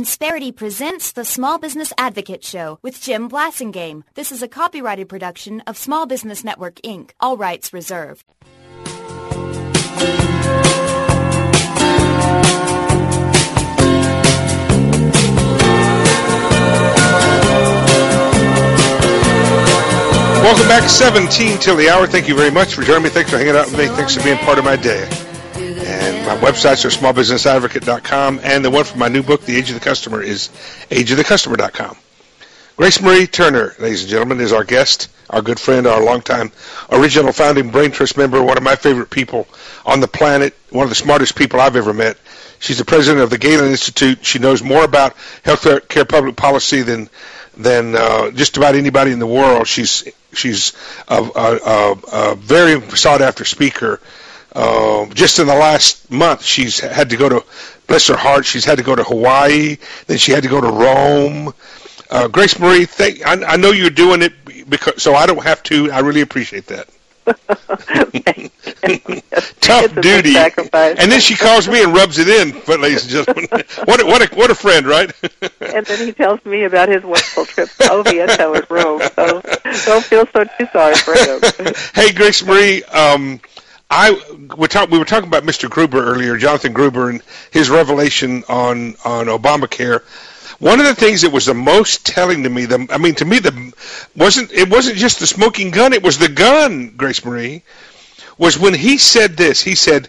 Insperity presents the Small Business Advocate Show with Jim Blasingame. This is a copyrighted production of Small Business Network, Inc. All rights reserved. Welcome back, 17 till the hour. Thank you very much for joining me. Thanks for hanging out with me. Thanks for being part of my day. And my websites are smallbusinessadvocate.com, and the one for my new book, The Age of the Customer, is ageofthecustomer.com. Grace Marie Turner, ladies and gentlemen, is our guest, our good friend, our longtime original founding Brain Trust member, one of my favorite people on the planet, one of the smartest people I've ever met. She's the president of the Galen Institute. She knows more about health care public policy than just about anybody in the world. She's a very sought-after speaker. Just in the last month, she's had to go to, bless her heart, she's had to go to Hawaii, then she had to go to Rome. Grace Marie, I know you're doing it so I don't have to. I really appreciate that. Tough duty. And then she calls me and rubs it in, but ladies and gentlemen, what a friend, right? And then he tells me about his wonderful trip to Oviedo and Rome, so don't feel so too sorry for him. Hey, Grace Marie, we were talking about Mr. Gruber earlier, Jonathan Gruber, and his revelation on Obamacare. One of the things that was the most telling to me, it wasn't just the smoking gun, it was the gun, Grace Marie, was when he said this. He said,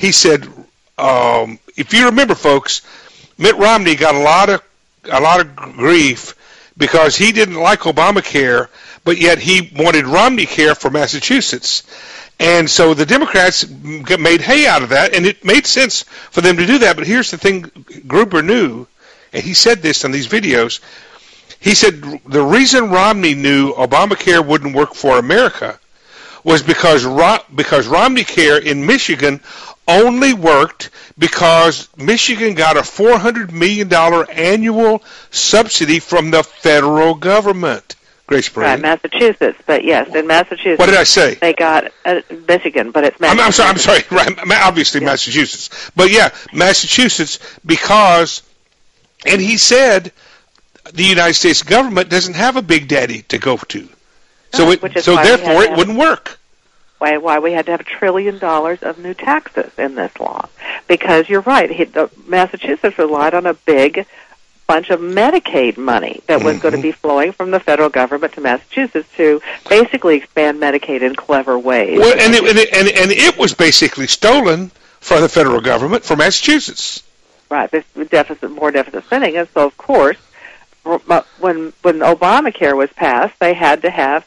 if you remember, folks, Mitt Romney got a lot of grief because he didn't like Obamacare, but yet he wanted Romney Care for Massachusetts. And so the Democrats made hay out of that, and it made sense for them to do that. But here's the thing Gruber knew, and he said this on these videos. He said the reason Romney knew Obamacare wouldn't work for America was because Romney Care in Michigan only worked because Michigan got a $400 million annual subsidy from the federal government. Grace Marie. Right, Massachusetts, but yes, in Massachusetts. What did I say? They got Michigan, but it's Massachusetts. I'm sorry, right, obviously yeah. Massachusetts. But yeah, Massachusetts because, and he said the United States government doesn't have a big daddy to go to. So therefore it wouldn't work. Why we had to have $1 trillion of new taxes in this law. Because you're right, Massachusetts relied on a big bunch of Medicaid money that was going to be flowing from the federal government to Massachusetts to basically expand Medicaid in clever ways. Well, and it was basically stolen from the federal government for Massachusetts. Right, this more deficit spending, and so of course, when Obamacare was passed, they had to have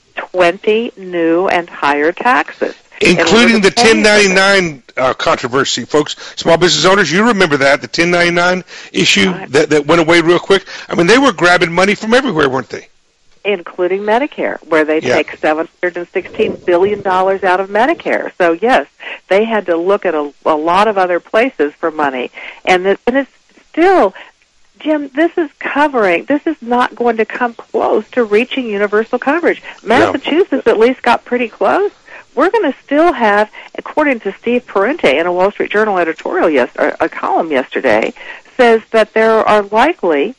20 new and higher taxes. Including the 1099 controversy, folks. Small business owners, you remember that, the 1099 issue that went away real quick? I mean, they were grabbing money from everywhere, weren't they? Including Medicare, where they take $716 billion out of Medicare. So, yes, they had to look at a lot of other places for money. And it's still, Jim, this is not going to come close to reaching universal coverage. Massachusetts at least got pretty close. We're going to still have, according to Steve Parente in a Wall Street Journal editorial, a column yesterday, says that there are likely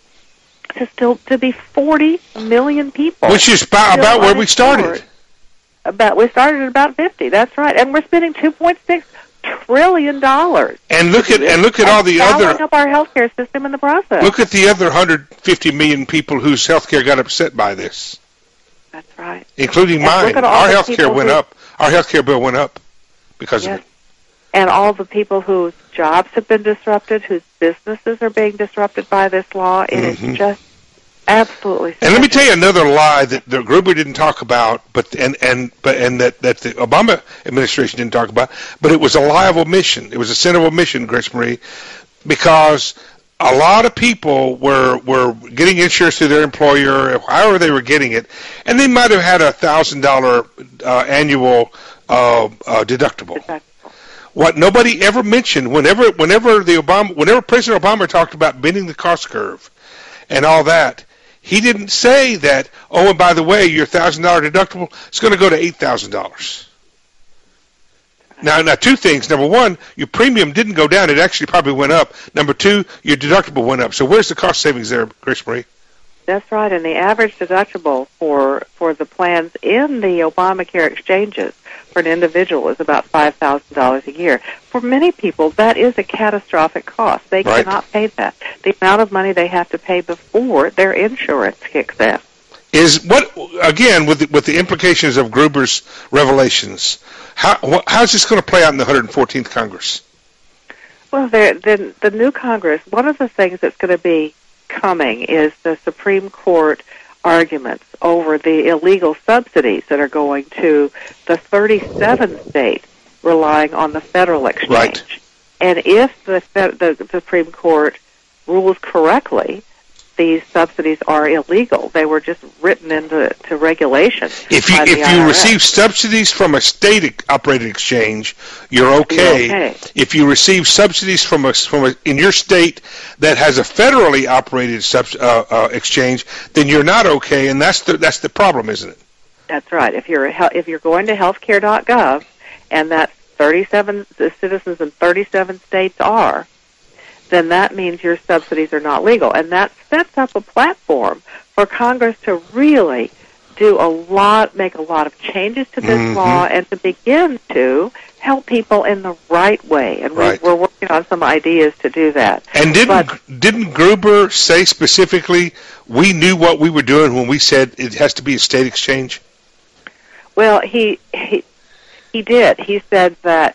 to be 40 million people. Which is about where we started. We started at about 50. That's right, and we're spending $2.6 trillion. And look at all the other up our healthcare system in the process. Look at the other 150 million people whose healthcare got upset by this. That's right, including mine. Our healthcare went up. Our healthcare bill went up because of it. And all the people whose jobs have been disrupted, whose businesses are being disrupted by this law, it is just absolutely. And let me tell you another lie that the Gruber didn't talk about, that the Obama administration didn't talk about, but it was a lie of omission. It was a sin of omission, Grace Marie, because a lot of people were getting insurance through their employer, however they were getting it, and they might have had a $1,000 annual deductible. What nobody ever mentioned, whenever President Obama talked about bending the cost curve and all that, he didn't say that. Oh, and by the way, your $1,000 deductible is going to go to $8,000. Now, two things. Number one, your premium didn't go down. It actually probably went up. Number two, your deductible went up. So where's the cost savings there, Grace Marie? That's right, and the average deductible for the plans in the Obamacare exchanges for an individual is about $5,000 a year. For many people, that is a catastrophic cost. They cannot pay that. The amount of money they have to pay before their insurance kicks in. Is what again with the implications of Gruber's revelations? How's this going to play out in the 114th Congress? Well, the new Congress. One of the things that's going to be coming is the Supreme Court arguments over the illegal subsidies that are going to the 37 states relying on the federal exchange. Right. And if the Supreme Court rules correctly, these subsidies are illegal. They were just written into regulations. If you receive subsidies from a state-operated exchange, you're okay. If you receive subsidies from in your state that has a federally operated exchange, then you're not okay, and that's the problem, isn't it? That's right. If you're going to healthcare.gov, and that's 37 citizens in 37 states are, then that means your subsidies are not legal. And that sets up a platform for Congress to really make a lot of changes to this law and to begin to help people in the right way. And we're working on some ideas to do that. And didn't Gruber say specifically, we knew what we were doing when we said it has to be a state exchange? Well, he did. He said that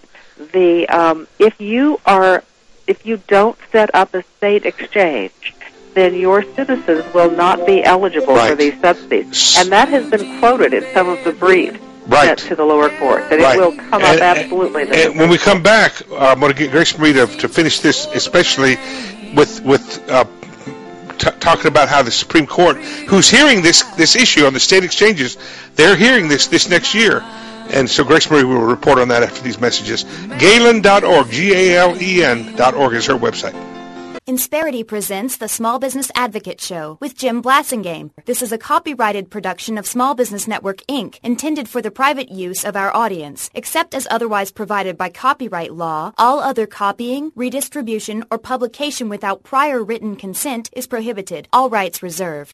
if you don't set up a state exchange, then your citizens will not be eligible for these subsidies. And that has been quoted in some of the briefs sent to the lower court, that it will come up absolutely. And when we come back, I'm going to get Grace Marie to finish this, especially with talking about how the Supreme Court, who's hearing this issue on the state exchanges, they're hearing this next year. And so Grace Marie will report on that after these messages. Galen.org, Galen.org is her website. Insperity presents the Small Business Advocate Show with Jim Blassingame. This is a copyrighted production of Small Business Network, Inc., intended for the private use of our audience. Except as otherwise provided by copyright law, all other copying, redistribution, or publication without prior written consent is prohibited. All rights reserved.